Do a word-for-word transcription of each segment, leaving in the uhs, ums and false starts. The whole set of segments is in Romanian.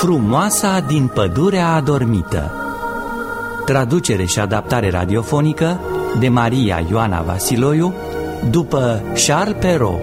Frumoasa din pădurea adormită. Traducere și adaptare radiofonică de Maria Ioana Vasiloiu, după Charles Perrault.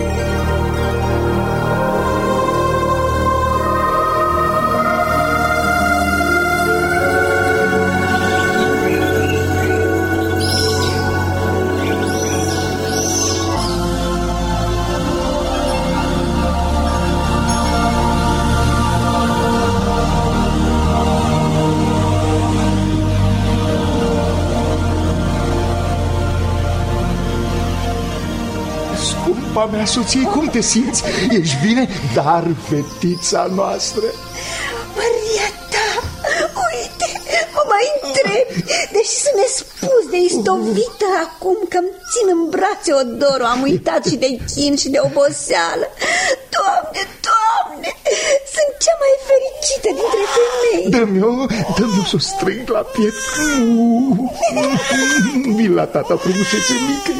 Scumpa mea soție, cum te simți? Ești bine? Dar fetița noastră... Maria ta, uite, mă mai întreb. Deși sunt nespus de istovită acum că-mi țin în brațe Odoru, am uitat și de chin și de oboseală. Doamne, Doamne, sunt cea mai fericită dintre femei. Dă-mi-o, dă-mi-o să o strâng la piept. Vin la tata, frumusețe mică.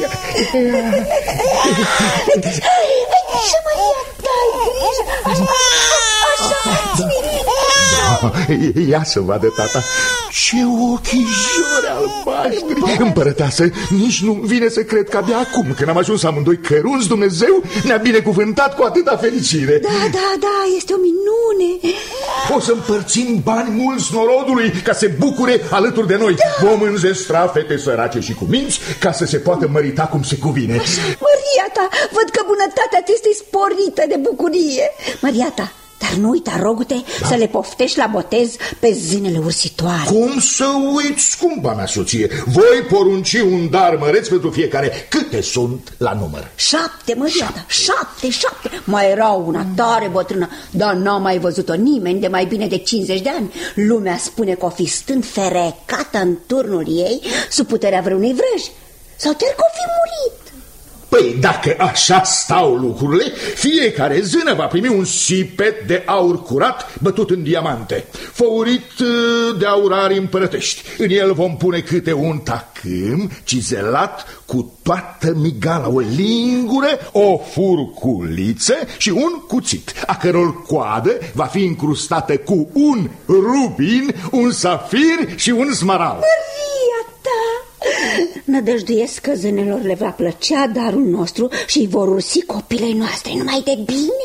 Așa, Maria ta, ai grijă. Așa, așa, ține. Ia să vadă tata. Ce ochișori albaștri. Împărăteasă, nici nu vine să cred că abia acum, când am ajuns amândoi cărunți, Dumnezeu ne-a binecuvântat cu atâta fericire. Da, da, da, este o minune. O să împărțim bani mulți norodului ca să se bucure alături de noi. Da. Vom înzestra fete sărace și cu minți ca să se poată mărita cum se cuvine. Maria ta, văd că bunătatea ți este sporită de bucurie. Maria ta, dar nu uita, rogu-te, da, să le poftești la botez pe zânele ursitoare. Cum să uiți, scumpa mea soție? Voi porunci un dar măreț pentru fiecare. Câte sunt la număr? Șapte, Maria ta, șapte, șapte. Mai era una tare bătrână, dar n-a mai văzut-o nimeni de mai bine de cincizeci de ani. Lumea spune că o fi stând ferecată în turnul ei sub puterea vreunui vrăj, sau chiar că o fi murit. Păi dacă așa stau lucrurile, fiecare zână va primi un sipet de aur curat bătut în diamante, făurit de aurari împărătești. În el vom pune câte un tacâm cizelat cu toată migala, o lingură, o furculiță și un cuțit, a căror coadă va fi încrustată cu un rubin, un safir și un smarald. Maria ta! Nădăjduiesc că zânelor le va plăcea darul nostru și îi vor ursi copilei noastre numai de bine.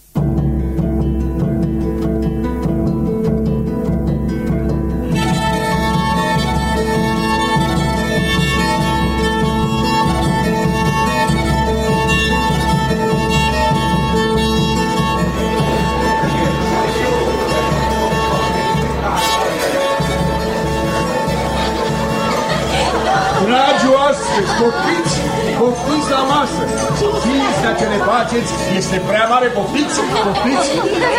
Poftiți, poftiți la masă. Cinstea ce ne faceți este prea mare, poftiți, poftiți.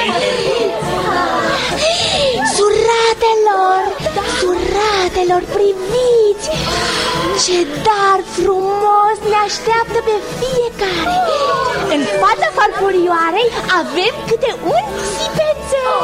Suratelor, suratelor, priviți ce dar frumos ne așteaptă pe fiecare. În fața farfurioarei avem câte un sipețel.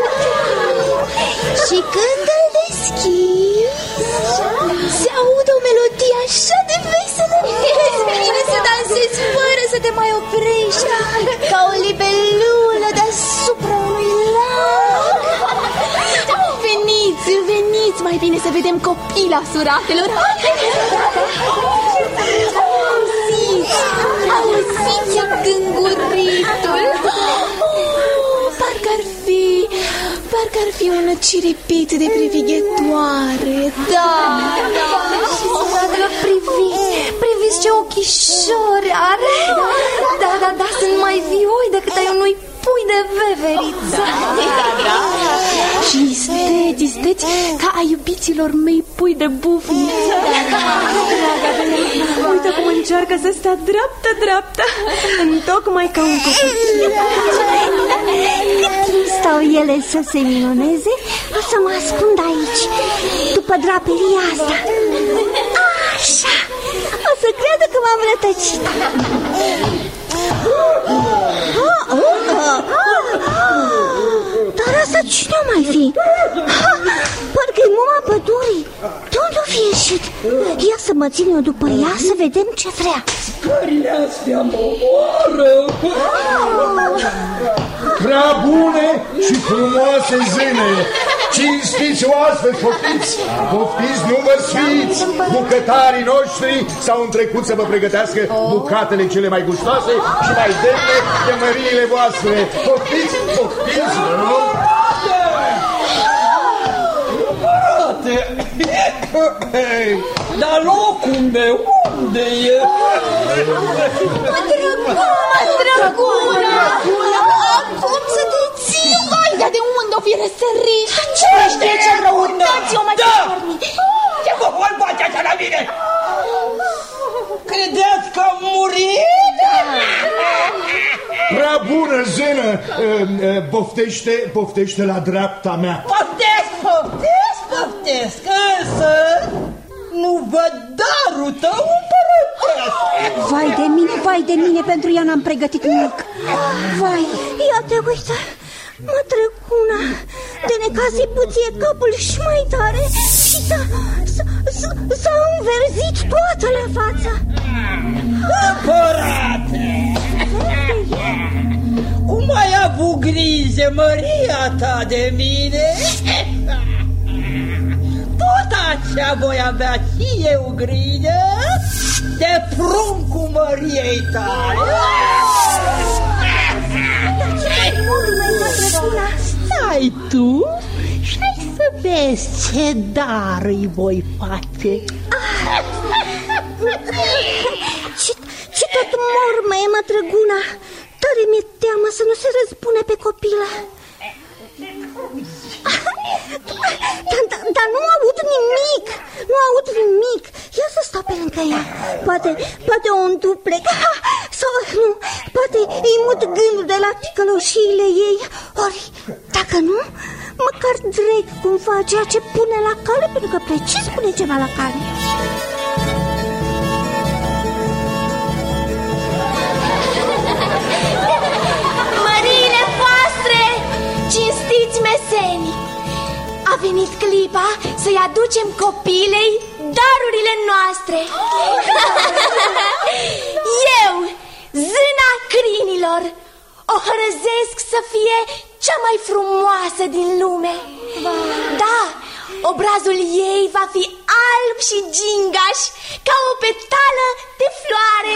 Și când îl deschizi, se aude o melodie așa de veselă. Bine să dansezi fără să te mai oprești, ca o libelulă deasupra unui lac. Veniți, veniți, mai bine să vedem copila suratelor. Auziți, auziți gânguritul. Parcă-ar fi, parcă-ar fi un ciripit de privighetoare. Da, da, da. Priviți, priviți ce ochișori are. Da, da, da, sunt mai vioi decât ai unui pui de veveriță. Și isteți, isteți ca a iubiților mei pui de bufniță. Uite cum încearcă să stea dreaptă, dreaptă, întocmai ca un copil. Cât timp stau ele să se minuneze, o să mă ascund aici, după draperia asta. Așa, o să creadă că m-am rătăcit. Dar asta cine mai fi? Parcă-i muma pădurii. De unde o fi ieșit? sfârșit. Ia să mă țin eu după ea să vedem ce vrea. Scările astea mă omoară. Prea bune și frumoase zâne, cinstiți oaspeți, poftiți, poftiți, nu vă sfiți. Bucătarii noștri s-au întrecut să vă pregătească bucatele cele mai gustoase și mai demne de măriile voastre. Poftiți, poftiți, nu? Dar locul meu unde e? Drăguna, drăguna, acum să te ții. Vai, dar de unde o fi răsărit? Cine știe ce răutăți o mai da! Ce vă voi face așa la mine? Credeți că am murit? Prea bună zână, poftește, poftește la dreapta mea. Poftesc, poftesc, poftesc, însă nu văd darul tău împărătesc. Vai de mine, vai de mine, pentru ea n-am pregătit nimic. Vai, ia te uită, mătrăcuna, de necaz îi puție capul și mai tare și s-a înverzit toată la față. Împărate! Cum ai avut grijă, Maria ta, de mine? Tot așa voi avea și eu grijă de pruncul Mariei tale. Stai tu și hai să vezi ce dar îi voi face. Ce, ce tot mormăie, mătrăguna. Tare mi-e teamă să nu se răzbune pe copilă. Dar da, da, nu aud nimic. Nu aud nimic. Ia să stau pe lângă ea. Poate, poate o înduplec. Sau nu, poate îi mut gândul de la ticăloșiile ei. Ori, dacă nu, măcar dreg cum face ceea ce pune la cale, pentru că precis pune ceva la cale. Măriile voastre, cinstiți meseni, a venit clipa să-i aducem copilei darurile noastre. Eu, zâna crinilor, o hărăzesc să fie cea mai frumoasă din lume. Da, obrazul ei va fi alb și gingaș ca o petală de floare.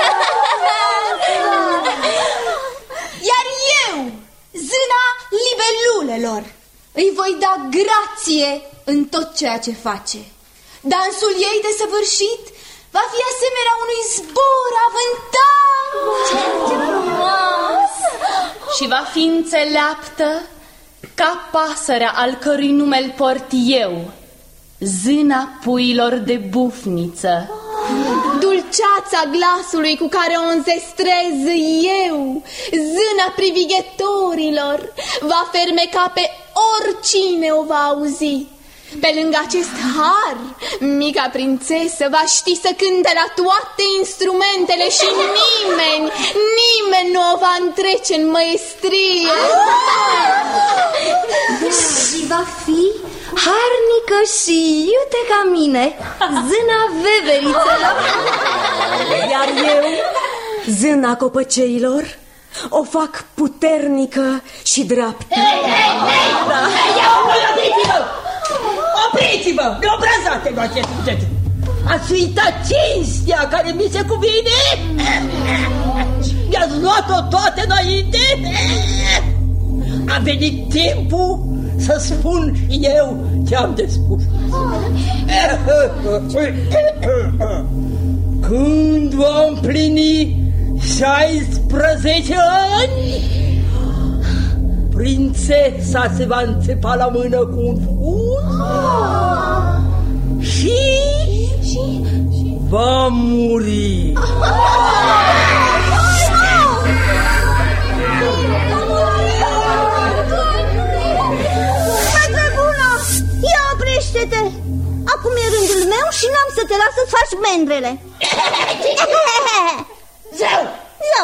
Iar eu, zâna libelulelor, îi voi da grație în tot ceea ce face. Dansul ei desăvârșit va fi asemenea unui zbor avântat. Ce frumos! Și va fi înțeleaptă ca pasărea al cărui nume-l port eu, zâna puiilor de bufniță. Dulceața glasului cu care o înzestrez eu, zâna privighetorilor, va fermeca pe oricine o va auzi. Pe lângă acest har, mica prințesă va ști să cânte la toate instrumentele și nimeni, nimeni nu o va întrece în măestrie. Și va fi harnică și iute ca mine, zâna veverițelor. Iar eu, zâna copăceilor, o fac puternică și dreaptă. Hei, hei, hei! Da. Ia, opriți-vă! Opriți-vă! Neobrazate-vă ce sunteți! Ați uitat cinstea care mi se cuvine? Mi-ați luat-o toate înainte? A venit timpul să spun și eu ce am de spus. Când vom plini șaisprezece ani, prințesa se va înțepa la mână cu un fund și, și va muri. Ia oprește-te! Acum e rândul meu și n-am să te las să-ți faci mendrele. Zău! Zău!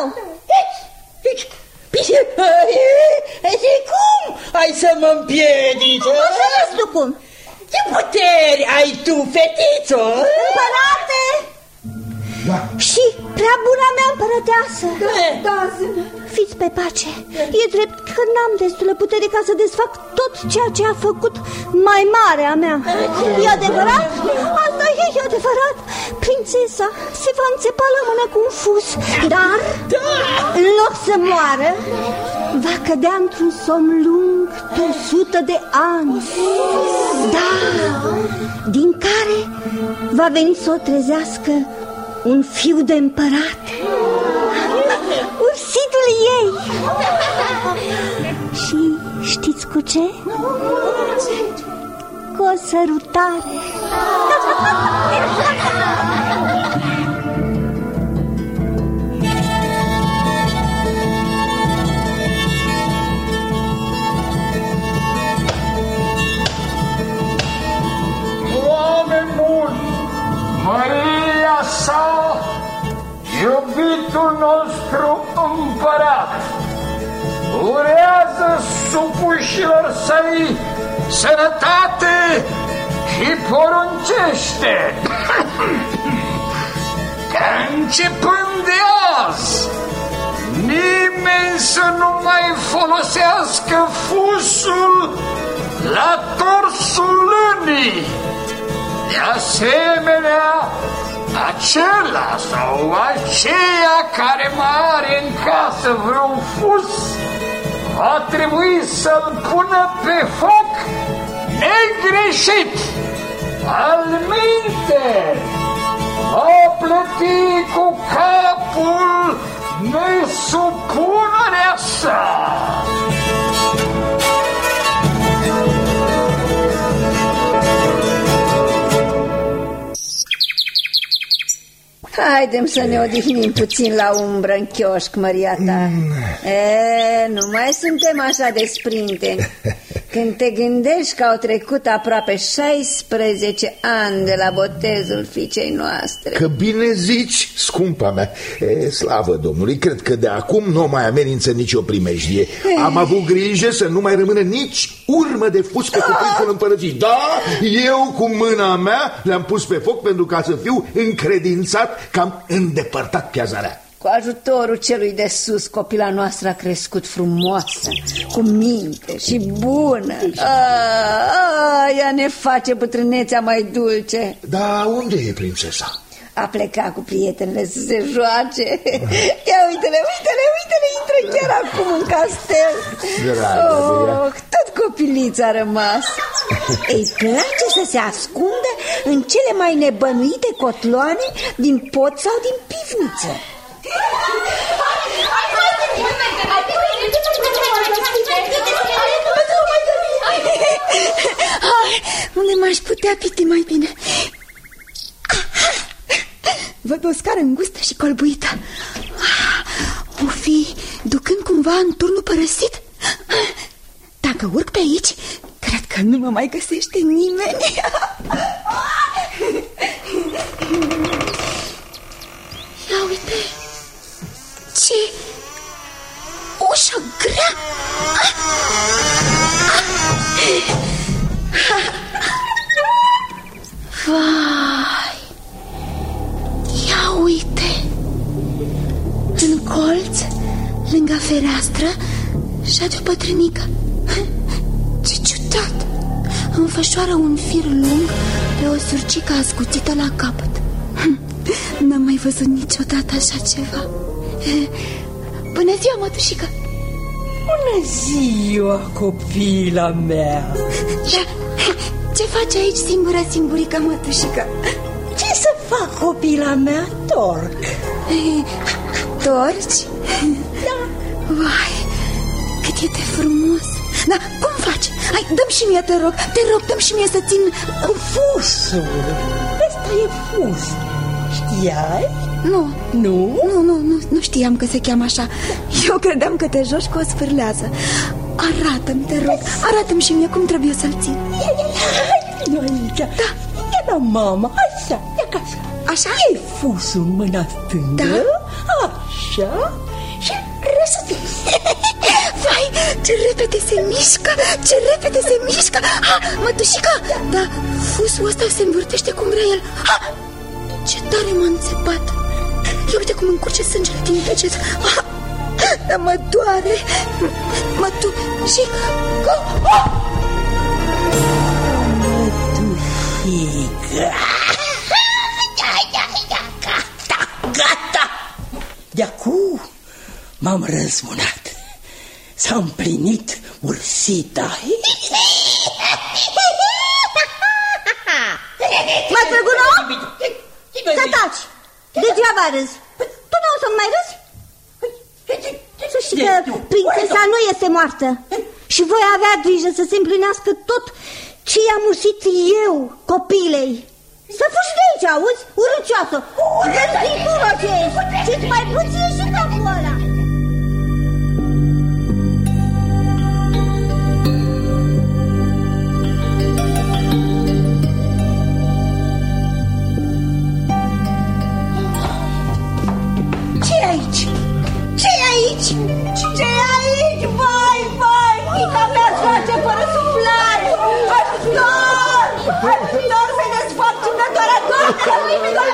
Și cum ai să mă împiedici? O să vezi tu cum. Ce puteri ai tu, fetițo? Împărate! Da. Și prea buna mea împărăteasă. Da, fiți pe pace. E drept că n-am destulă putere ca să desfac tot ceea ce a făcut mai mare a mea. E adevărat? Asta e adevărat. Prințesa se va înțepa la mână cu un fus, dar în loc să moară, va cădea într-un somn lung de o sută de ani. Da, din care va veni să o trezească un fiu de împărat, ursitul ei. Și știți cu ce? Cu o sărutare. Oameni buni, Maria sa, iubitul nostru împărat, urează supușilor săi sănătate și poruncește că începând de azi nimeni să nu mai folosească fusul la torsul lânii. De asemenea, acela sau aceea care mai are în casă vreun fus va trebui să-l pună pe foc negreșit. Alminte, va plăti cu capul nesupunerea sa. Haidem să ne odihnim puțin la umbră în chioșc, măria ta. E, nu mai suntem așa de sprinteni. Când te gândești că au trecut aproape șaisprezece ani de la botezul fiicei noastre. Că bine zici, scumpa mea. E, slavă Domnului, cred că de acum nu mai amenință nicio primejdie. Am avut grijă să nu mai rămână nici urmă de fus pe cuprinsul împărăției. Da, eu cu mâna mea le-am pus pe foc pentru ca să fiu încredințat că am îndepărtat piazarea. Cu ajutorul celui de sus, copila noastră a crescut frumoasă, cu minte și bună. A, a, ea ne face bătrânețea mai dulce. Da, unde e prințesa? A plecat cu prietenele să se joace. Ia uite-le, uite-le, uite-le, intră chiar acum în castel. Oh, tot copilița a rămas. Îi place să se ascundă în cele mai nebănuite cotloane din pod sau din pivniță. Unde m-aș putea piti mai bine? Văd o scară îngustă și colbuită. O fi ducând cumva în turnul părăsit? Dacă urc pe aici, cred că nu mă mai găsește nimeni. Ia uite, ce ușă grea. Vai, ia uite, în colț, lângă fereastră, șade o bătrânică. Ce ciudat! Înfășoară un fir lung pe o surcică ascuțită la capăt. N-am mai văzut niciodată așa ceva. Bună ziua, mătușică! Bună ziua, copila mea! Da, ce faci aici singura, singurică, mătușică? Ce să fac, copila mea? Torc. Torci? Da. Vai, cât e de frumos. Da, cum faci? Hai, dă-mi și mie, te rog, te rog, dă-mi și mie să țin fusul. Ăsta e fus. Știai? Nu. Nu? Nu, nu, nu, nu știam că se cheamă așa. Eu credeam că te joci cu o sfârlează. Arată-mi, te rog, arată-mi și mie cum trebuie să-l țin. Ia, ia, ia, hai, aici. Da. Ia la mama, așa, ia ca așa. Așa? E fusul în mâna stângă. Da. Așa. Și răsătesc. Vai, Ce repede se mișcă, ce repede se mișcă. Ha, mătușica, dar fusul ăsta se învârtește cum vrea el. Ha, ce tare m-a înțepat. Ia uite cum încurge sângele din deget. Ha, dar mă doare. Mătușica. Oh! Mătușica. Gata, gata. De acum m-am răzbunat. S-a împlinit Ursita. Mă, Trăguno? Să taci! Degeaba râzi. Tu nu o să mai râzi? Să știi că prințesa nu este moartă. Și voi avea grijă să se împlinească tot ce i-am ursit eu, copilei. Să fugi de aici, auzi? Urâcioasă! Vezi tu, ce ești! Și mai puțin și capul ăla! Ce-i aici? Ce-i aici? Ce-i aici? Vai, vai! Fica mea-ți face fără suflare! Ajutor! Ajutor să-i desfac ciunătoarea toată!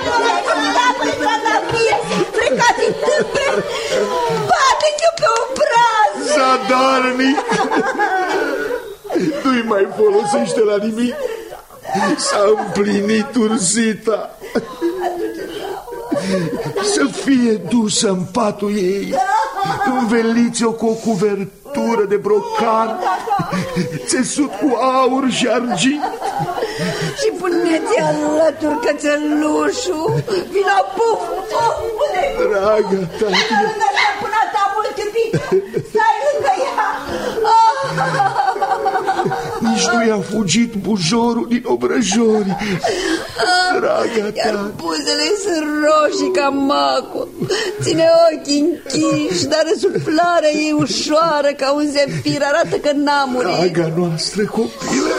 Frecați-i tâmple! Bate-ți-o pe obraz! Zadarnic! Nu-i mai folosește la nimic. S-a împlinit Ursita. Să fie dusă în patul ei. Înveliți-o cu o cuvertură de brocan, țesut cu aur și argint. Și puneți alături cățelușul. Vino, puf, puf, pune-i. Dragă tati, stai lângă ea până ta mult iubit. Stai lângă ea. nici nu i-a fugit bujorul din obrăjori. Draga ta. Iar buzele sunt roșii ca macul. Ține ochii închiși, dar răsuflarea e ușoară ca un zefir. Arată că n-a murit. Draga noastră copilă,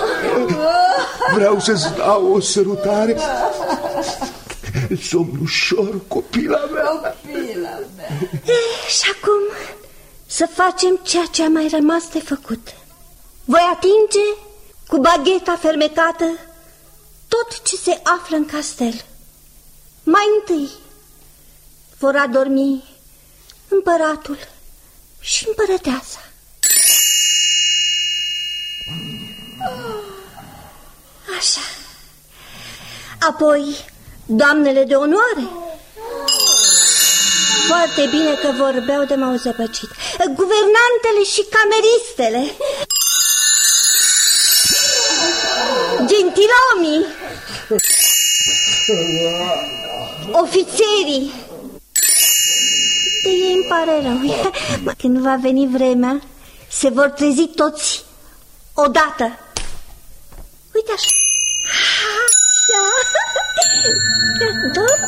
vreau să-ți dau o sărutare. Somn ușor, copila mea. Copila mea. Și acum să facem ceea ce a mai rămas de făcut. Voi atinge cu bagheta fermecată tot ce se află în castel. Mai întâi vor adormi împăratul și împărăteasa. Așa. Apoi doamnele de onoare. Foarte bine că vorbeau de m-au zăpăcit. Guvernantele și cameristele. Gentilomii. Ofițerii. De ei îmi pare rău. Când va veni vremea, se vor trezi toți odată. Uite așa. Așa. Dorm?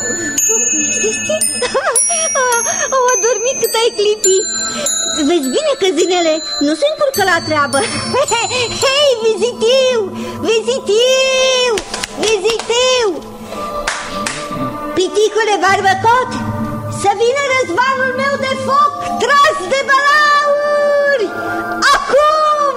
Au adormit cât ai clipi. Vezi bine că zânele nu se încurcă la treabă. Hei, vizitiu! Vizitiu! Vizitiu! Piticule barbăcot, să vină răzvanul meu de foc tras de balauri! Acum!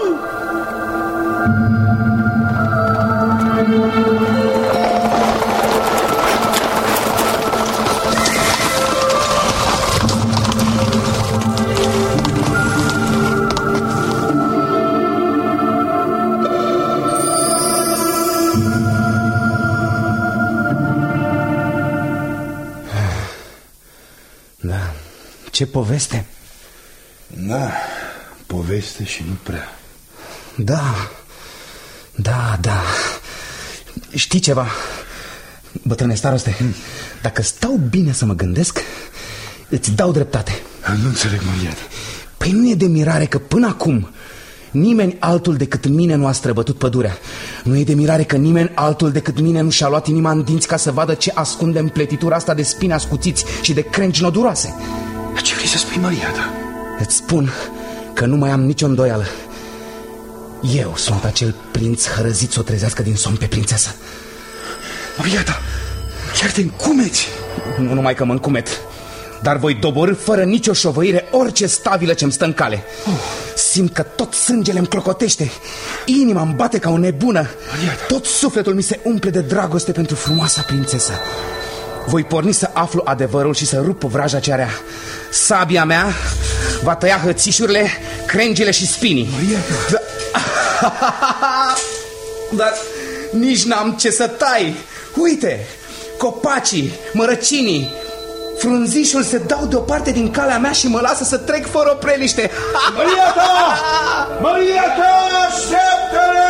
Da, ce poveste? Da, poveste și nu prea. Da, da, da. Știi ceva, bătrâne staroste? hmm. Dacă stau bine să mă gândesc, îți dau dreptate. Nu înțeleg, Marieta. Păi nu e de mirare că până acum nimeni altul decât mine nu a străbătut pădurea. Nu e de mirare că nimeni altul decât mine nu și-a luat inima în dinți ca să vadă ce ascunde în pletitura asta de spini ascuțiți și de crengi noduroase. Ce vrei să spui, Marieta? Îți spun că nu mai am nicio îndoială. Eu sunt acel prinț hărăzit să o trezească din somn pe prințesă. Marieta, chiar te încumeți? Nu numai că mă încumet, dar voi doborî fără nicio șovăire orice stabilă ce-mi stă în cale. oh. Simt că tot sângele îmi clocotește, inima îmi bate ca o nebună. Tot sufletul mi se umple de dragoste pentru frumoasa prințesă. Voi porni să aflu adevărul și să rup vraja cea rea. Sabia mea va tăia hățișurile, crengile și spinii. Da. Dar nici n-am ce să tai. Uite, copacii, mărăcinii, frunzișul se dau deoparte din calea mea și mă lasă să trec fără opreliște. Maria ta! Maria ta, așteaptă-ne!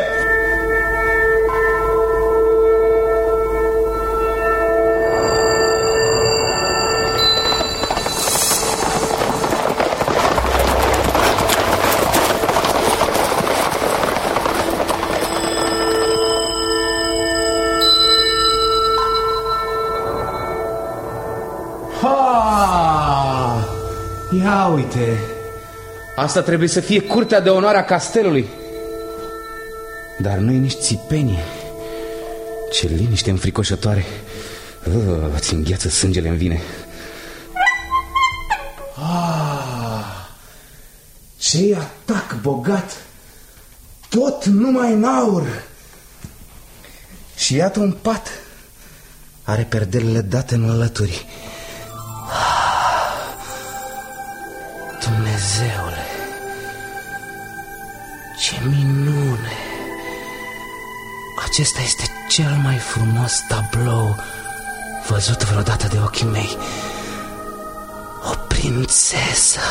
Ia uite, asta trebuie să fie curtea de onoare a castelului. Dar nu e nici țipenie. Ce liniște înfricoșătoare. uh, Îți îngheață sângele în vine. ah, Ce atac bogat. Tot numai în aur. Și iată un pat. Are perdelele date în lături. Dumnezeule, ce minune! Acesta este cel mai frumos tablou văzut vreodată de ochii mei. O prințesă!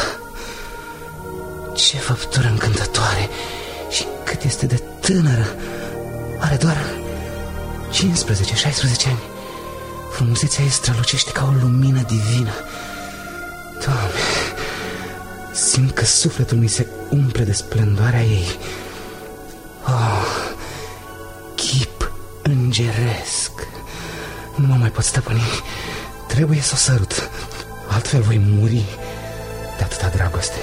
Ce făptură încântătoare! Și cât este de tânără! Are doar cincisprezece șaisprezece ani. Frumusețea ei strălucește ca o lumină divină. Doamne! Simt că sufletul mi se umple de splendoarea ei. Oh, chip îngeresc. Nu mă mai pot stăpâni. Trebuie să o sărut, altfel voi muri de atâta dragoste.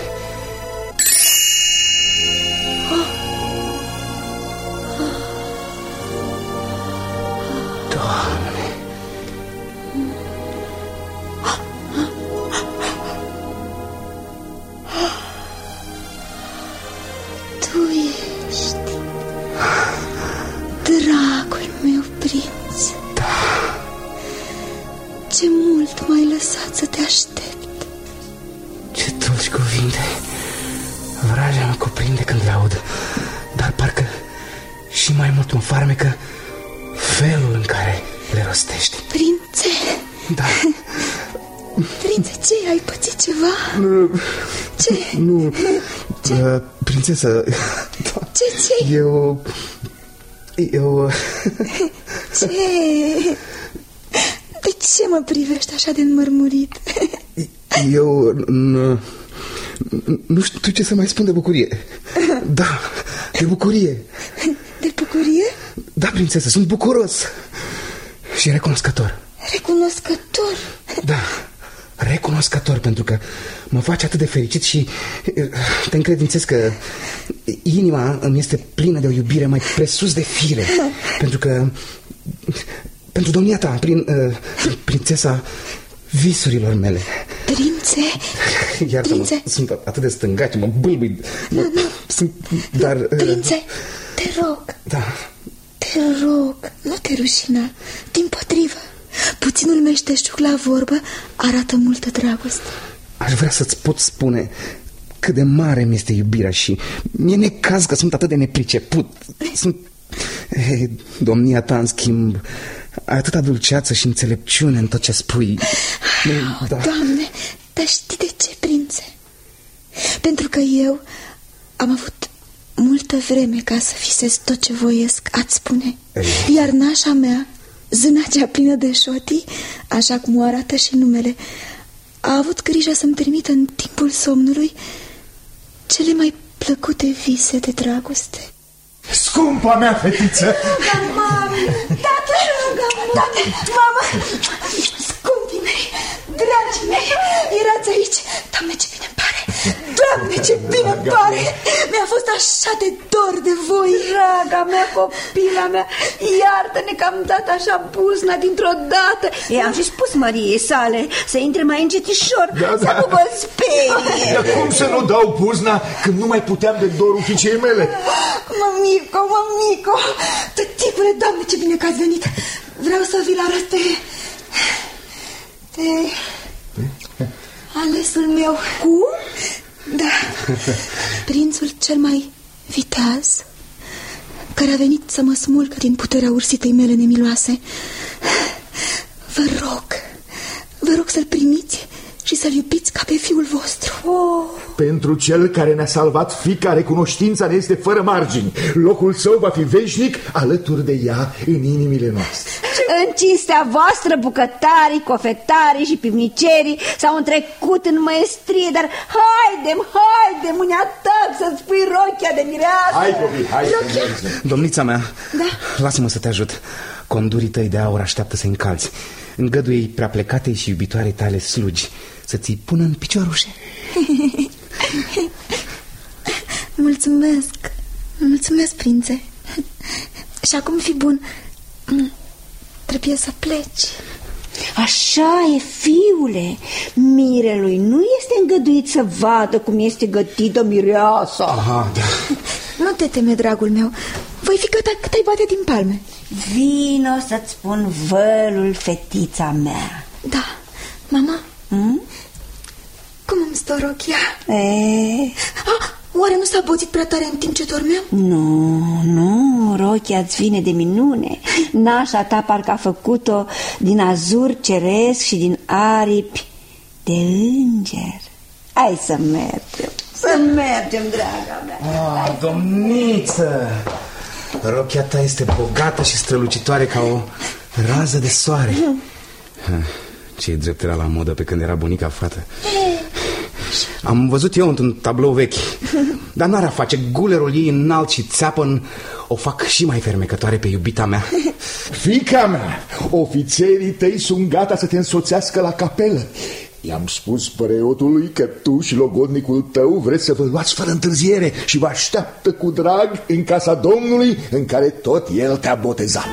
Doamne! Dragul meu prinț, da. Ce mult m-ai lăsat să te aștept. Ce dulci cuvinte. Vraja mă cuprinde când le aud. Dar parcă și mai mult mă farmecă felul în care le rostești. Prințe. Da. Prințe, ce? Ai pățit ceva? Nu. Ce? Nu. Ce? Uh, prințesă. Ce ți-ai? Eu... Eu... Ce? De ce mă privești așa de înmărmurit? Eu... Nu, nu știu ce să mai spun de bucurie. Da, de bucurie. De bucurie? Da, prințesă, sunt bucuros și recunoscător. Recunoscător? Da, recunoscător pentru că mă face atât de fericit și te încredințez că inima îmi este plină de o iubire mai presus de fire. Pentru că... Pentru domnia ta, prin, uh, prințesa visurilor mele. Prințe? Iartă-mă, Prințe? Sunt atât de stângace, mă bâlbâi. Nu, nu. Sunt, dar... Uh, Prințe, te rog. Da. Te rog, nu te rușina. Dimpotrivă, puținul meșteșug la vorbă arată multă dragoste. Aș vrea să-ți pot spune cât de mare mi este iubirea și mi-e necaz că sunt atât de nepriceput. Sunt... Hey, domnia ta, în schimb, ai atâta dulceață și înțelepciune în tot ce spui. Oh, da. Doamne, dar știi de ce, prințe? Pentru că eu am avut multă vreme ca să fisez tot ce voiesc, ați spune. Ei. Iar nașa mea, zâna cea plină de șotii, așa cum o arată și numele, a avut grijă să-mi trimită în timpul somnului cele mai plăcute vise de dragoste. Scumpa mea fetiță! Mami, tată, tată, mamă, scumpii mei, dragii mei, erați aici. Doamne, ce bine îmi pare. Doamne, ce bine pare! Mi-a fost așa de dor de voi. Draga mea, copila mea, iartă-ne că am dat așa buzna dintr-o dată. I-am și spus Mariei sale să intre mai încetișor, da, să da. nu vă sperie. Dar cum să nu dau buzna când nu mai puteam de dorul fiicei mele? Mămico, mămico, tăticule, Doamne, ce bine că ați venit. Vreau să vi-l arăt pe... pe... alesul meu. Cum? Da, prințul cel mai viteaz, care a venit să mă smulgă din puterea ursitei mele nemiloase. Vă rog, vă rog să-l primiți și să-l iubiți ca pe fiul vostru. Oh. Pentru cel care ne-a salvat fiica, recunoștința ne este fără margini. Locul său va fi veșnic alături de ea în inimile noastre. În cinstea voastră, bucătarii, cofetarii și pivnicerii s-au întrecut în măestrie, dar haidem, haidem, uneatăm să-ți pui rochia de mireasă. Hai, copii, hai să mergem. Domnița mea, da? Lasă-mă să te ajut. Condurii tăi de aur așteaptă să-i încalți. Îngăduie-i prea plecatei și iubitoarei tale slugi să ți-i pună în piciorușe. Mulțumesc, mulțumesc, prințe. Și acum fi bun, trebuie să pleci. Așa e, fiule. Mirelui nu este îngăduit să vadă cum este gătită mireasa. Aha, da. Nu te teme, dragul meu. Voi fi gata cât ai bate din palme. Vino să-ți spun vălul, fetița mea. Da, mama. Hmm? Cum îmi stă rochia? E... Ah, oare nu s-a boțit prea tare în timp ce dormeam? Nu, nu, rochia-ți vine de minune. Nașa ta parcă a făcut-o din azur ceresc și din aripi de înger. Hai să mergem, să mergem, draga mea. Ah, domniță, rochia ta este bogată și strălucitoare ca o rază de soare. Ce drept era la modă pe când era bunica fată. Am văzut eu într-un tablou vechi, dar n-ar face gulerul ei înalt și țeapăn. O fac și mai fermecătoare pe iubita mea. Fiica mea, ofițerii tăi sunt gata să te însoțească la capelă. I-am spus preotului că tu și logodnicul tău vreți să vă luați fără întârziere și vă așteaptă cu drag în casa Domnului în care tot el te-a botezat.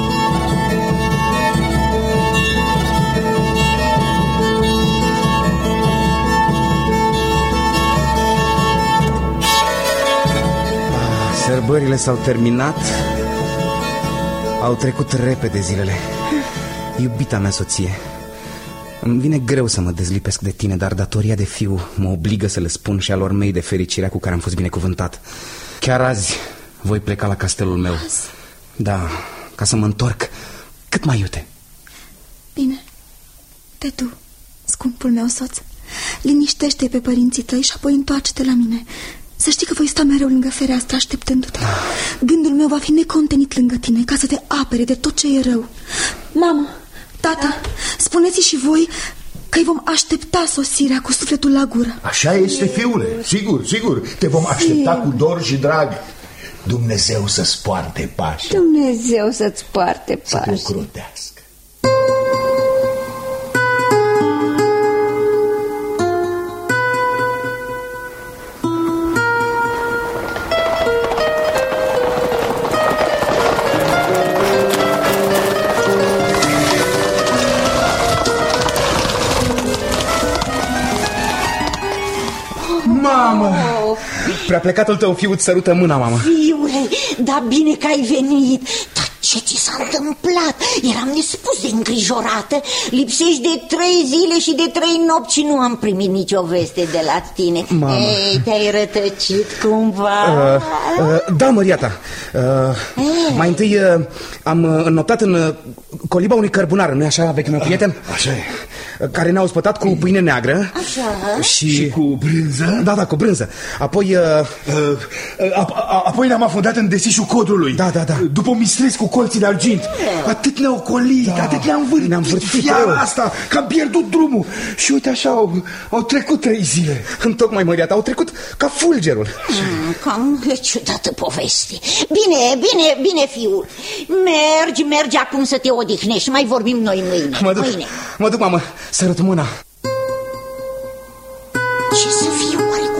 Sărbările s-au terminat. Au trecut repede zilele. Iubita mea soție, îmi vine greu să mă dezlipesc de tine, dar datoria de fiu mă obligă să le spun și alor mei de fericirea cu care am fost binecuvântat. Chiar azi voi pleca la castelul meu. Azi? Da, ca să mă întorc cât mai iute. Bine, te du, scumpul meu soț. Liniștește pe părinții tăi și apoi întoarce-te la mine. Să știi că voi sta mereu lângă fereastră așteptându-te. Gândul meu va fi necontenit lângă tine ca să te apere de tot ce e rău. Mamă, tata, da? Spuneți și voi că îi vom aștepta sosirea cu sufletul la gură. Așa este, fiule, sigur, sigur. Te vom aștepta cu dor și drag. Dumnezeu să-ți poarte pași. Dumnezeu să-ți poarte pași. Să te ocrotească. Prea plecatul tău fiu îți sărută mâna, mamă. Fiule, da bine că ai venit. Dar ce ți s-a întâmplat? Eram nespus de îngrijorată. Lipsești de trei zile și de trei nopți și nu am primit nicio veste de la tine. Mamă. Ei, te-ai rătăcit cumva? uh, uh, Da, măria ta. uh, Mai întâi uh, am uh, înnoptat în uh, coliba unui cărbunar, nu-i așa, vechiul meu prieten? Așa e. Care ne-au spătat cu pâine neagră. Așa. Și, și cu brânză. Da, da, cu brânză. Apoi uh... Uh, uh, apoi ne-am afundat în desișul codrului. Da, da, da. După mistreți cu colții de argint. Atât ne-au colit, da. Atât ne-am vârtit. Ne-am vârtit fiara asta, că am pierdut drumul. Și uite așa, au, au trecut trei zile. Întocmai, măria ta, au trecut ca fulgerul. hmm, Cam ciudată poveste. Bine, bine, bine, fiul. Mergi, mergi acum să te odihnești. Mai vorbim noi mâine. Mă duc, mâine. mă duc, mamă, sărut mâna. Ce să fie oare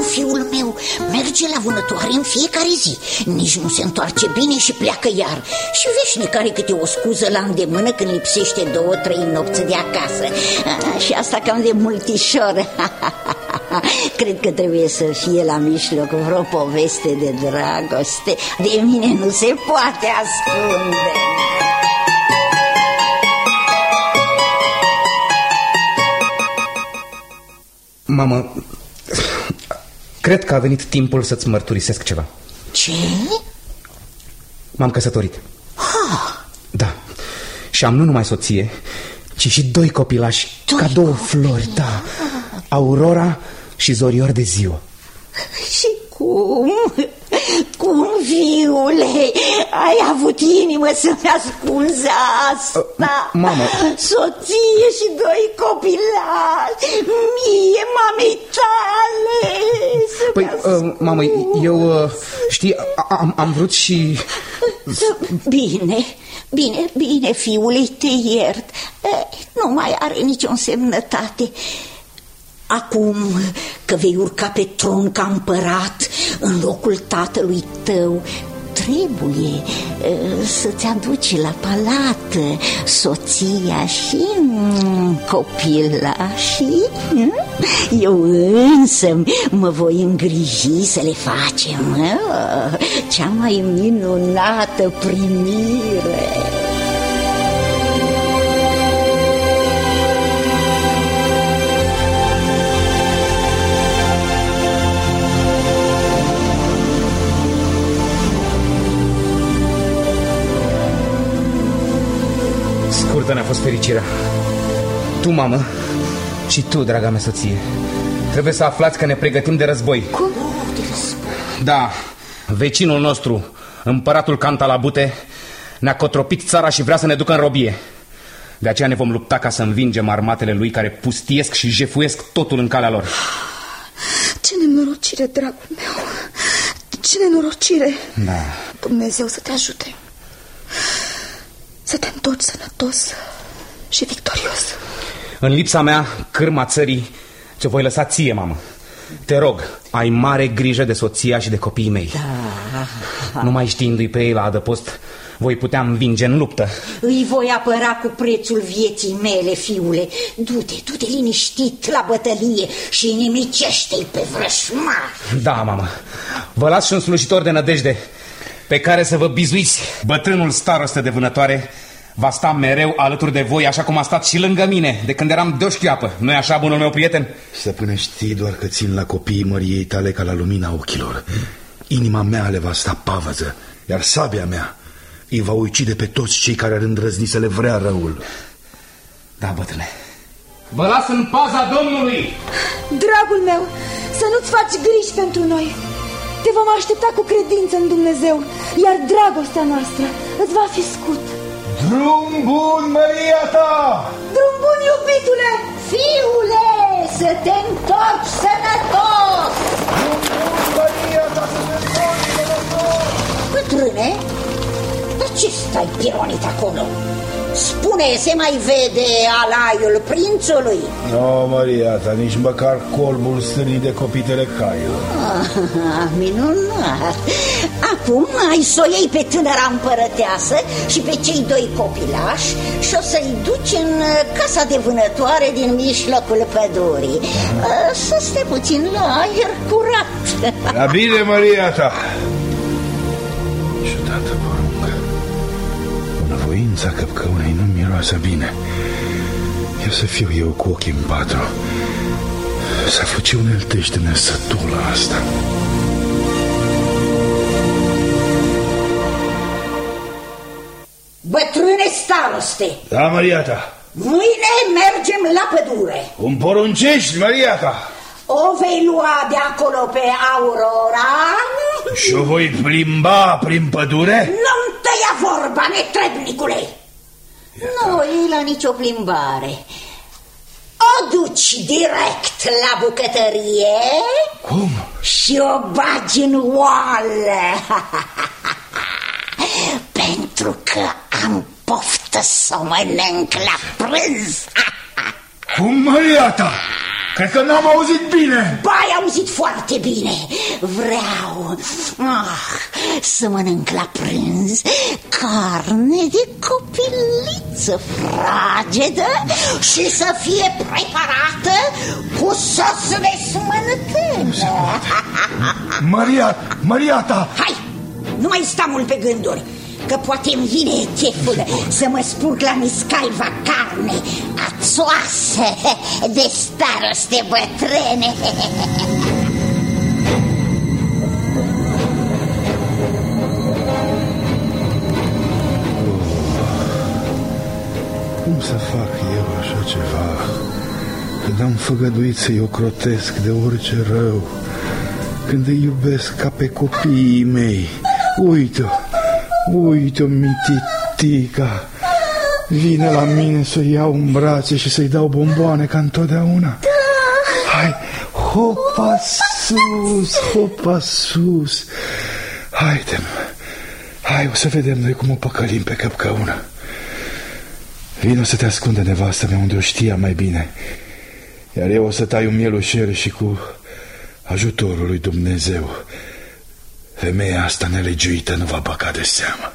duce la vânătoare în fiecare zi. Nici nu se întoarce bine și pleacă iar. Și veșnic are câte o scuză la îndemână când lipsește două, trei nopți de acasă. Și asta cam de multișor. Cred că trebuie să fie la mijloc vreo poveste de dragoste. De mine nu se poate ascunde. Mamă, cred că a venit timpul să-ți mărturisesc ceva. Ce? M-am căsătorit. Ah. Da. Și am nu numai soție, ci și doi copilași, doi ca două copii. Flori, da. Aurora și Zorior de ziua. Și cum? Cum, fiule, ai avut inimă să-mi ascunzi asta? Uh, mamă. Soție și doi copilași, mie, mamei tale. Păi, uh, mamă, eu, uh, știi, am, am vrut și... Bine, bine, bine, fiule, te iert. Nu mai are nicio însemnătate. Acum că vei urca pe tron ca împărat în locul tatălui tău, trebuie uh, să-ți aduci la palat soția și mm, copilașii. Eu însă mă voi îngriji să le facem uh, cea mai minunată primire. Scurtă ne-a fost fericirea. Tu, mamă, și tu, draga mea soție, trebuie să aflați că ne pregătim de război. Cum? De război? Da, vecinul nostru, împăratul Cantalabute, ne-a cotropit țara și vrea să ne ducă în robie. De aceea ne vom lupta ca să învingem armatele lui care pustiesc și jefuiesc totul în calea lor. Ce nenorocire, dragul meu. Ce nenorocire. Da. Dumnezeu să te ajute. Să te întorci sănătos și victorios. În lipsa mea, cârma țării ți-o voi lăsa ție, mamă. Te rog, ai mare grijă de soția și de copiii mei. Da. Numai știindu-i pe ei la adăpost, voi putea învinge în luptă. Îi voi apăra cu prețul vieții mele, fiule. Du-te, du-te liniștit la bătălie și nimicește-i pe vrășmar. Da, mamă. Vă las și un slujitor de nădejde pe care să vă bizuiți. Bătrânul staroste de vânătoare va sta mereu alături de voi, așa cum a stat și lângă mine de când eram de o șchioapă. Nu-i așa, bunul meu prieten? Stăpâne, știi doar că țin la copiii măriei tale ca la lumina ochilor. Inima mea le va sta pavăză, iar sabia mea îi va ucide pe toți cei care ar îndrăzni să le vrea răul. Da, bătrâne. Vă las în paza Domnului! Dragul meu, să nu-ți faci griji pentru noi. Te vom aștepta cu credință în Dumnezeu, iar dragostea noastră îți va fi scut. Drum bun, Maria ta! Drum bun, iubitule! Fiule, să te întorci sănătos! Drum bun, Maria ta, să te întorci sănătos! Bătrâne, de ce stai pironit acolo? Spune, se mai vede alaiul prințului? No, Maria ta, nici măcar colbul stârnit de copitele caiului. Ah, minunat! Acum ai să o iei pe tânăra împărăteasă și pe cei doi copilași și o să-i duci în casa de vânătoare din mijlocul pădurii. Să stea puțin la aer curat. La bine, Maria ta! Ciudată poruncă. Bunăvoința căpcăunei nu miroase bine. Eu să fiu eu cu ochii în patru, să aflu ce uneltește nesătula asta. Bătrâne staroste! Da, Maria ta. Mâine mergem la pădure. Cum poruncești, Maria ta? O vei lua de acolo pe Aurora și o voi plimba prin pădure? Nu-mi tăia vorba, netrebnicule. Nu e la nicio plimbare. O duci direct la bucătărie. Cum? Și o bagi în oală. Pentru că am poftă să o mănânc la prânz. Cum, Maria ta? Cred că n-am auzit bine. Ba, ai auzit foarte bine. Vreau ah, să mănânc la prânz carne de copiliță fragedă și să fie preparată cu sos de smântână. Maria, Maria ta! Hai, nu mai sta mult pe gânduri, că poate îmi vine cheful să mă spurg la miscaiva carne ațoasă de staroste bătrâne. Cum să fac eu așa ceva când am făgăduit să-i ocrotesc de orice rău, când îi iubesc ca pe copiii mei? Uite-o, uite-o, mititica, vine la mine să o iau în brațe și să-i dau bomboane ca întotdeauna. Da. Hai, hopa sus, hopa sus. Haide, hai, o să vedem noi cum o păcălim pe căpcăună. Vino să te ascundă nevastă mea unde o știa mai bine, iar eu o să tai un mielușel și cu ajutorul lui Dumnezeu femeia asta nelegiuită nu va băga de seamă.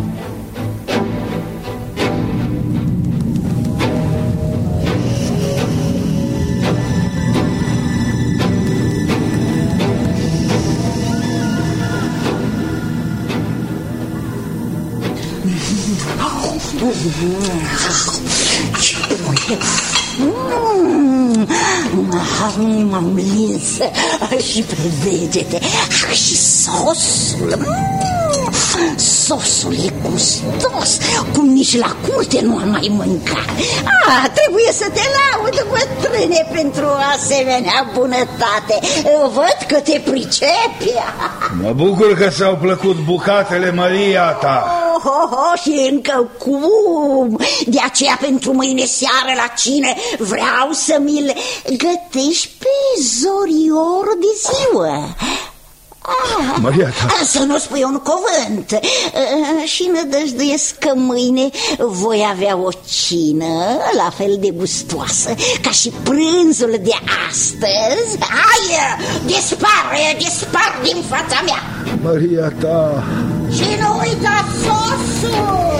M-am lins și pe degete. Și sosul, sosul e gustos, cum nici la curte nu am mai mâncat. Ah, trebuie să te laud, bătrâne, pentru o asemenea bunătate. Văd că te pricepi. Mă bucur că ți-au plăcut bucatele, Maria ta. Oh, oh, oh, și încă cum. De aceea pentru mâine seară la cine vreau să mi-l gătești pe zorior de ziua. Ah, Maria ta. să nu spui un cuvânt. uh, Și nădăjduiesc că mâine voi avea o cină la fel de gustoasă ca și prânzul de astăzi. Hai, dispar, dispar din fața mea. Maria ta. Și nu uita sosul.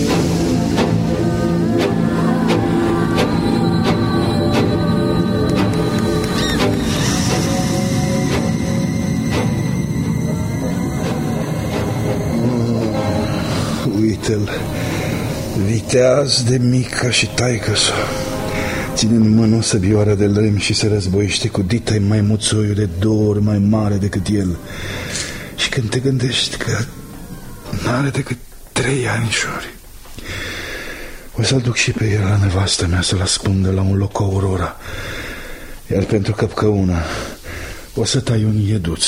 Uite-l, viteaz de mic ca și taică-s-o, ține în mână o săbioară de lemn și se războiește cu dita-i maimuțoiul de două ori mai mare decât el. Și când te gândești că n-are decât trei anișori, o să-l duc și pe el la nevastă mea să-l ascundă la un loc cu Aurora, iar pentru căpcăuna o să tai un ieduț.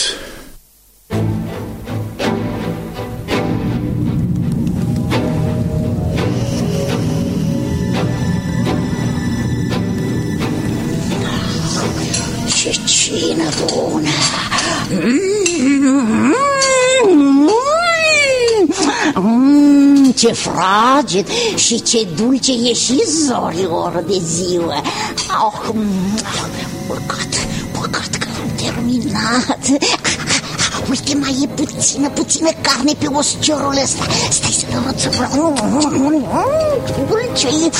Ce cină bună! Mm, ce fraged și ce dulce e și zorior de ziua. Oh, păcat, păcat că am terminat. Uite, mai e puțină, puțină carne pe osciorul ăsta. Stai să le rățăvă. Dulce e.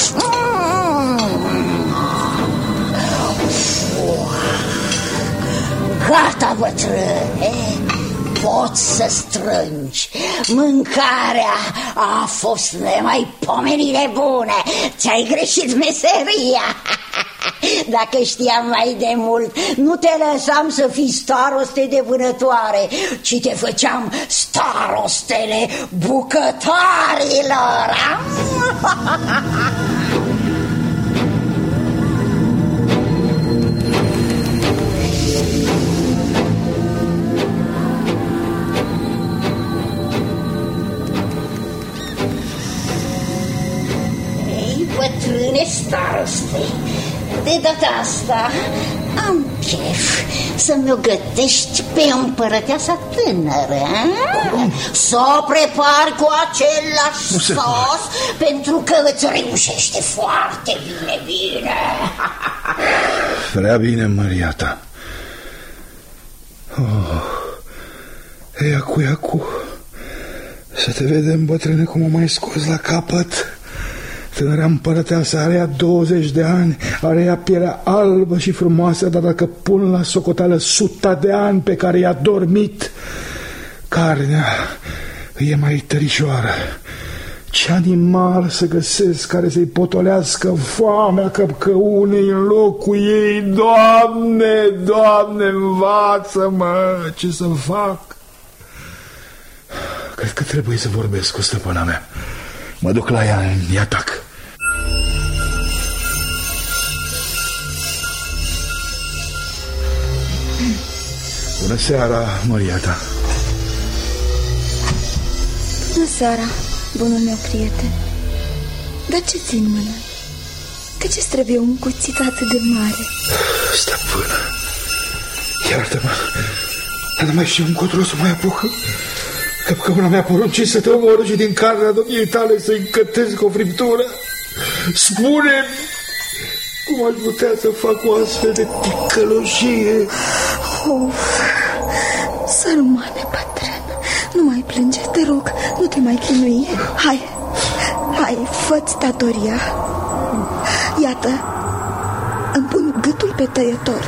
Gata, bătrâne, poți să strângi. Mâncarea a fost nemaipomenit de bună. Ți-ai greșit meseria. Dacă știam mai de mult, nu te lăsam să fii staroste de vânătoare, ci te făceam starostele bucătarilor. Bătrâne staroste, de data asta Am chef să mi-o gătești pe împărăteasa tânără, să o prepari cu același sos, pentru că îți reușește foarte bine, bine. Prea bine, Maria ta. Oh. Ei, acu, acu. Să te vedem, bătrâne, cum o mai scos la capăt. Tânărea împărăteasă are ea douăzeci de ani, are ea pielea albă și frumoasă, dar dacă pun la socoteală suta de ani pe care i-a dormit, carnea e mai tărișoară. Ce animal să găsesc care să-i potolească foamea căpcăunei în locul ei? Doamne, Doamne, învață-mă ce să fac. Cred că trebuie să vorbesc cu stăpâna mea. Mă duc la ea în atac. Bună seara, Maria ta. Bună seara, bunul meu prieten. Dar ce țin mână? De ce trebuie un cuțit atât de mare? Stăpână, iartă-mă, dar nu mai știu încotro să mai apuc. Căpcăuna mi-a poruncit să te omoră și din carnea domniei tale să-i încătesc o friptură. Spune-mi cum aș putea să fac o astfel de ticăloșie. Of, sărmane, bătrân, nu mai plânge, te rog, nu te mai chinui. Hai, hai, fă-ți datoria. Iată, îmi pun gâtul pe tăietor.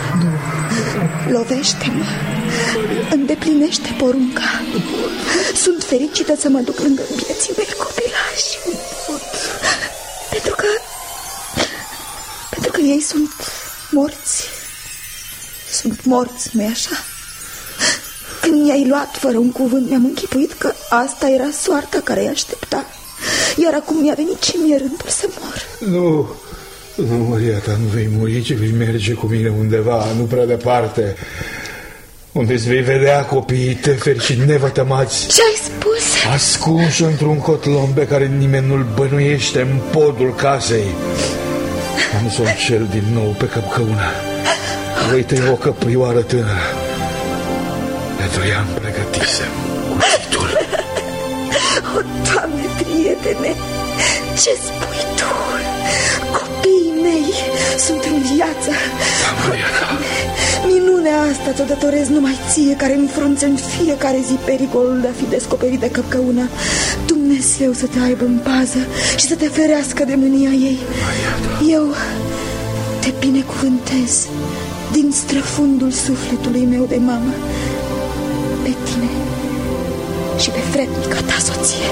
Lovește-mă, îndeplinește porunca. Sunt fericită să mă duc lângă vieții mei copilași. Pentru că Pentru că ei sunt morți. Sunt morți, nu-i așa? Când i-ai luat fără un cuvânt, mi-am închipuit că asta era soarta care îi aștepta. Iar acum mi-a venit și mie rândul să mor. Nu, nu, Maria ta, nu vei muri, ci vei merge cu mine undeva, nu prea departe, unde îți vei vedea copiii teferi și nevătămați. Ce-ai spus? Ascunși într-un cotlon pe care nimeni nu-l bănuiește în podul casei. Am să o înșel din nou pe căpcăuna. Voi tăi o căprioară tânără. Pentru ea îmi pregătisem cuțitul. O, Doamne, prietene, ce spui tu? Copiii mei sunt în viață. Da, Maria ta. Minunea asta ți-o datorez numai ție, care înfrunți în fiecare zi pericolul de a fi descoperit de căpcăuna. Dumnezeu să te aibă în pază și să te ferească de mânia ei. Eu te binecuvântez din străfundul sufletului meu de mamă pe tine și pe vrednica ta soție.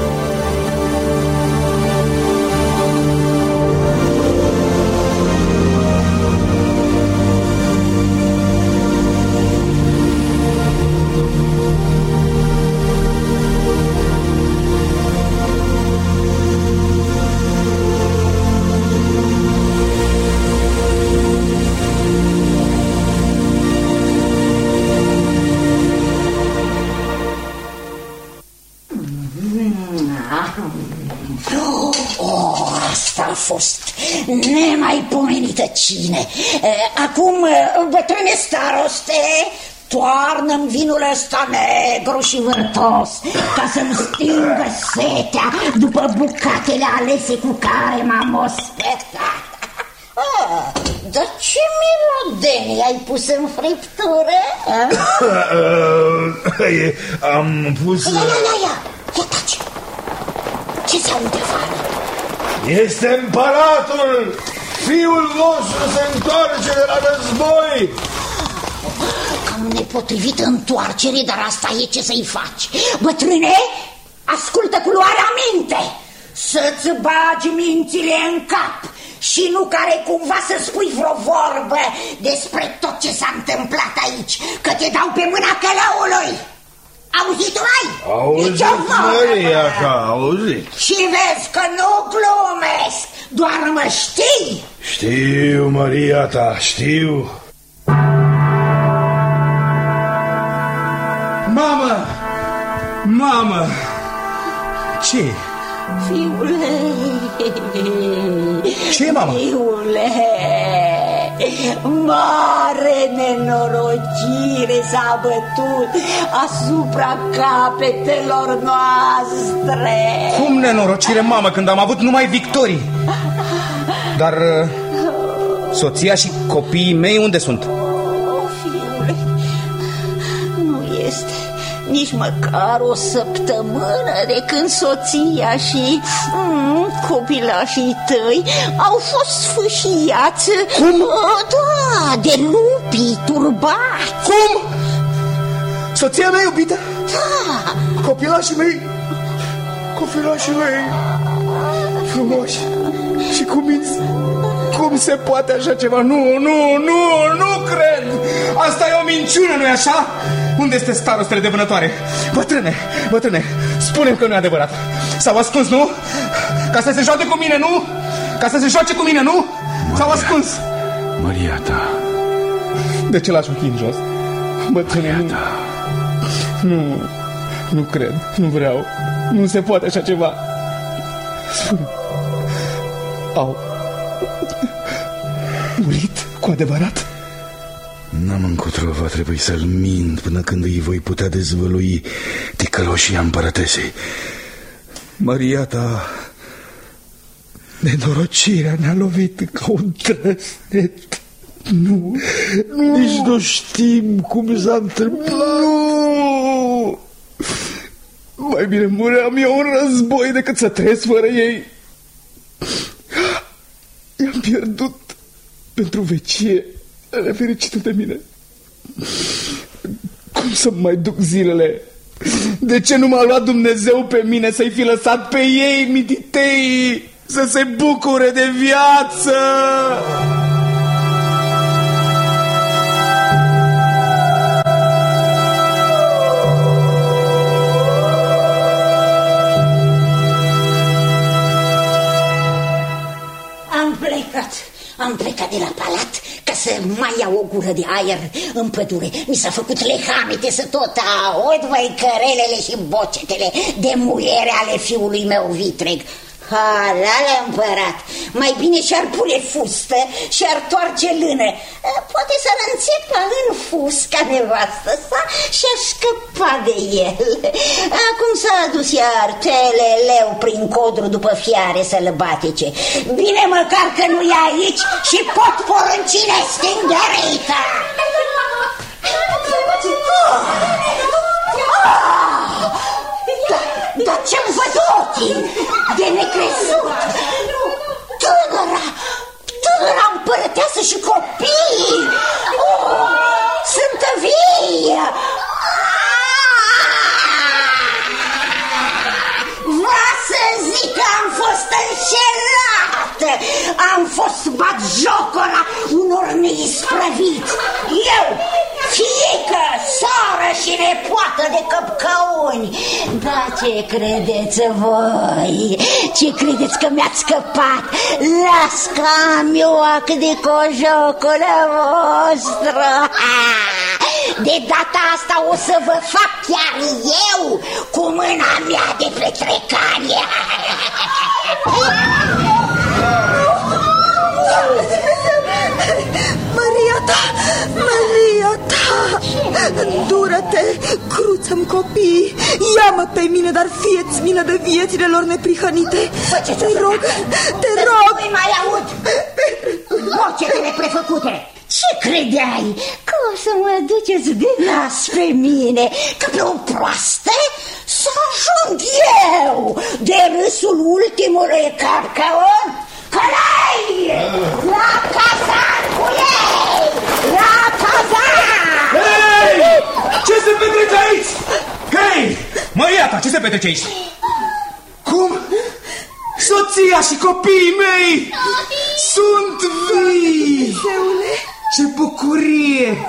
A fost nemaipomenită cine. Acum, bătrâne staroste, toarnă-mi vinul ăsta negru și vârtos, ca să-mi stingă setea după bucatele alese cu care m-am ospătat. Ah, dar ce mirodenii ai pus în friptură? Am pus... Ia, ia, ia, ia, ia taci. Ce se aude afară? Este împăratul! Fiul nostru se întoarce de la război! Cam nepotrivită întoarcere, dar asta e ce să-i faci. Bătrâne, ascultă cu luarea minte. Să-ți bagi mințile în cap și nu care cumva să spui vreo vorbă despre tot ce s-a întâmplat aici, că te dau pe mâna călăului. Auzit mai? Auzit, Maria ta, auzit. Și vezi că nu glumesc, doar mă știi? Știu, Maria ta, știu. Mamă! Mamă! Ce? Fiule! Ce, mamă? Fiule! Mare nenorocire s-a bătut asupra capetelor noastre. Cum nenorocire, mamă, când am avut numai victorii? Dar soția și copiii mei unde sunt? O, fiule, nu este nici măcar o săptămână de când soția și mm, copilașii tăi au fost sfâșiați. Cum? Da, de lupii turbați. Cum? Soția mea iubită? Da. Copilașii mei, copilașii mei frumoși și cuminți. Cum se poate așa ceva? Nu, nu, nu, nu cred! Asta e o minciună, nu-i așa? Unde este starostele de vânătoare? Bătrâne, bătrâne, spune-mi că nu e adevărat. S-au ascuns, nu? Ca să se joace cu mine, nu? Ca să se joace cu mine, nu? S-au ascuns. Maria ta. De ce lași ochii în jos? Bătrâne, nu, nu, nu cred, nu vreau. Nu se poate așa ceva. Spune. Au murit cu adevărat? N-am încotro, va trebui să-l mint până când îi voi putea dezvălui ticăloșia împărătesei. Maria ta, nenorocirea ne-a lovit ca un trăsnet. Nu, nu, nici nu știm cum s-a întâmplat. Nu! Mai bine muream eu în război decât să trăiesc fără ei. I-am pierdut pentru vecie, nefericită de mine. Cum să mai duc zilele? De ce nu m-a luat Dumnezeu pe mine, să-i fi lăsat pe ei, mititei, să se bucure de viață? Am plecat, am plecat de la palat ca să mai iau o gură de aer în pădure. Mi s-a făcut lehamete să tot aud văicărelele și bocetele de muiere ale fiului meu vitreg. Halale, împărat, mai bine și-ar pune fustă și-ar toarce lână. Poate s-ar înțepa în fusca nevastă sa și-ar scăpa de el. Acum s-a adus iar teleleu prin codru după fiare sălbatice. Bine măcar că nu e aici și pot porunci nestingerită. Dar ce-mi văd ochii de necrezut? Tânăra, tânăra împărăteasă și copiii oh, sunt vii. Va să zic că am fost înșelată, am fost batjocora unor neisprăviți. Eu, fiică, soră și nepoată de căpcăuni. Dar ce credeți voi? Ce credeți că mi-ați scăpat? Las că am eu ac de cojocolă voastră. De data asta o să vă fac chiar eu cu mâna mea de petrecanie. Maria ta, Maria ta, dură-te, cruță-mi copiii, ia-mă pe mine, dar fie-ți milă de viețile lor neprihănite. Te rog, te rog. Nu mai aud vocetele prefăcute. Ce credeai? Că o să mă duceți de nas pe mine? Că pe o proastă să ajung eu de râsul ultimului capcaon? Călăi! La cazan cu ei! La cazan! Hei! Ce se petrece aici? Hei! Maria ta, ce se petrece aici? Cum? Soția și copiii mei sunt vii! Ce bucurie!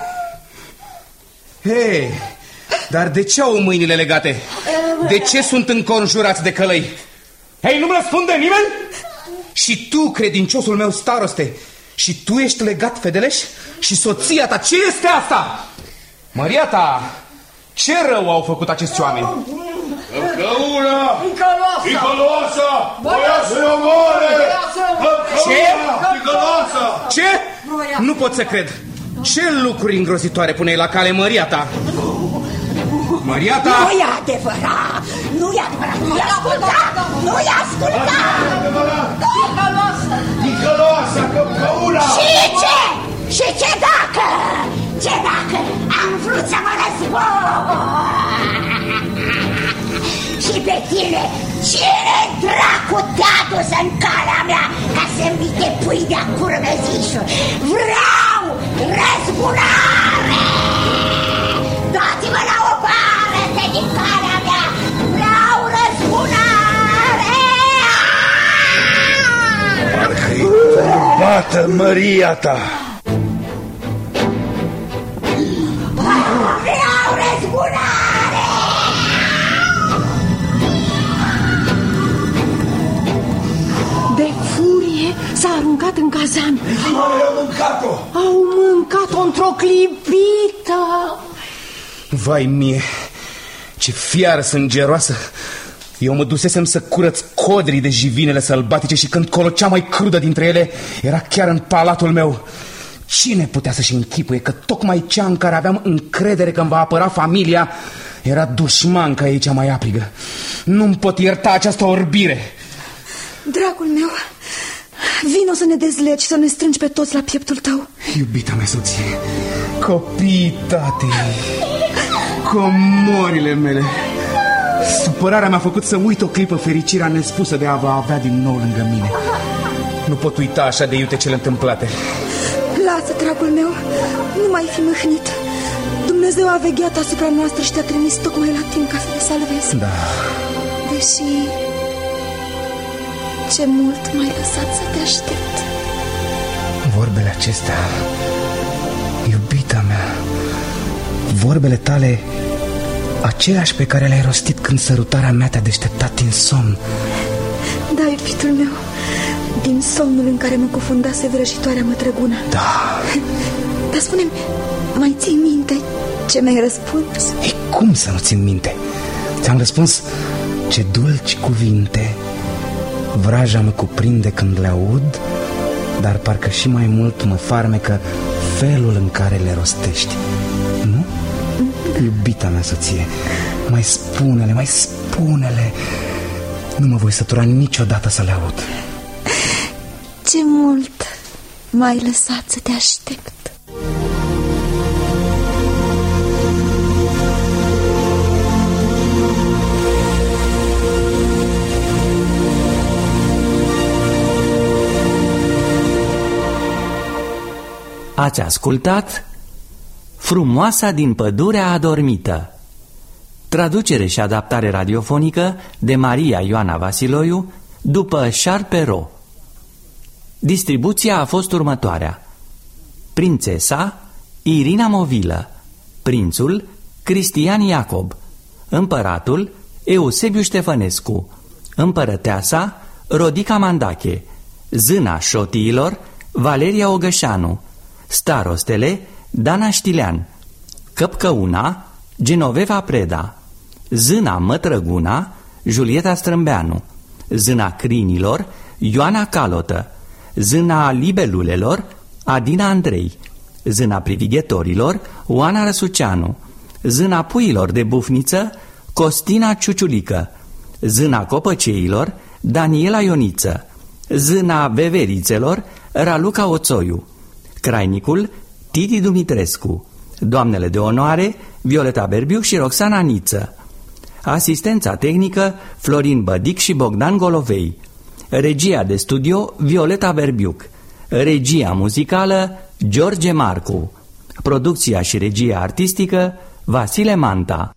Hei! Dar de ce au mâinile legate? De ce sunt înconjurați de călăi? Hei, nu-mi răspunde nimeni? Și tu, credinciosul meu staroste, și tu ești legat, Fedeleș? Și soția ta, ce este asta? Maria ta, ce rău au făcut acești oameni? Căcăuna! Nicăloasa! Nicăloasa! Voia să-i omoare! Ce? Nicăloasa! Ce? Voia Nu pot să cred. Ce lucruri îngrozitoare puneai la cale, măria ta? Măria ta? Nu e adevărat! Nu e adevărat! Nu-i asculta! Nu-i asculta! Ticăloasa, căpcăuna! Și ce? Și ce dacă? Ce dacă am vrut să mă război? Și pe tine, cine dracu te-a dus în calea mea ca să-mi te pui de-a curmezișul? Vreau răzbunare! Dați-mă la o parte din calea mea! Vreau răzbunare! Parcă-i turbată măria ta! Vreau răzbunare! De furie s-a aruncat în cazan. Au mâncat-o! Au mâncat-o într-o clipită. Vai mie, ce fiară sângeroasă! Eu mă dusesem să curăț codrii de jivinele sălbatice și când colo cea mai crudă dintre ele era chiar în palatul meu. Cine putea să-și închipuie că tocmai cea în care aveam încredere că îmi va apăra familia era dușmanca ei cea mai aprigă? Nu-mi pot ierta această orbire. Dragul meu, vino să ne dezlegi, să ne strângi pe toți la pieptul tău. Iubita mea soție, copiii tatei, comorile mele. Supărarea m-a făcut să uit o clipă fericirea nespusă de a vă avea din nou lângă mine. Nu pot uita așa de iute cele întâmplate. Lasă, dragul meu, nu mai fi mâhnit. Dumnezeu a vegheat asupra noastră și te-a trimis tocmai la timp ca să ne salvezi. Da. Deși ce mult m-ai lăsat să te aștept. Vorbele acestea, iubita mea, vorbele tale, aceleași pe care le-ai rostit când sărutarea mea te-a deșteptat din somn. Da, iubitul meu, din somnul în care mă cufundase vrăjitoarea mătrăgună. Da. Dar spune-mi, mai ții minte ce mi-ai răspuns? Ei, cum să nu țin minte? Ți-am răspuns, ce dulci cuvinte. Vraja mă cuprinde când le aud, dar parcă și mai mult mă farmecă felul în care le rostești. Nu? Iubita mea soție, mai spune-le, mai spune-le. Nu mă voi sătura niciodată să le aud. Ce mult m-ai lăsat să te aștept. Ați ascultat Frumoasa din pădurea adormită. Traducere și adaptare radiofonică de Maria Ioana Vasiloiu după Charles Perrault. Distribuția a fost următoarea: prințesa Irina Movilă, prințul Cristian Iacob, împăratul Eusebiu Ștefănescu, împărăteasa Rodica Mandache, zâna șotiilor Valeria Ogășanu, starostele Dana Știlean, căpcăuna Genoveva Preda, zâna mătrăguna Julieta Strâmbeanu, zâna crinilor Ioana Calotă, zâna libelulelor Adina Andrei, zâna privighetorilor Oana Răsuceanu, zâna puiilor de bufniță Costina Ciuciulică, zâna copăceilor Daniela Ioniță, zâna veverițelor Raluca Oțoiu, crainicul Titi Dumitrescu, doamnele de onoare Violeta Berbiuc și Roxana Niță, asistența tehnică Florin Bădic și Bogdan Golovei, regia de studio Violeta Berbiuc, regia muzicală George Marcu, producția și regia artistică Vasile Manta.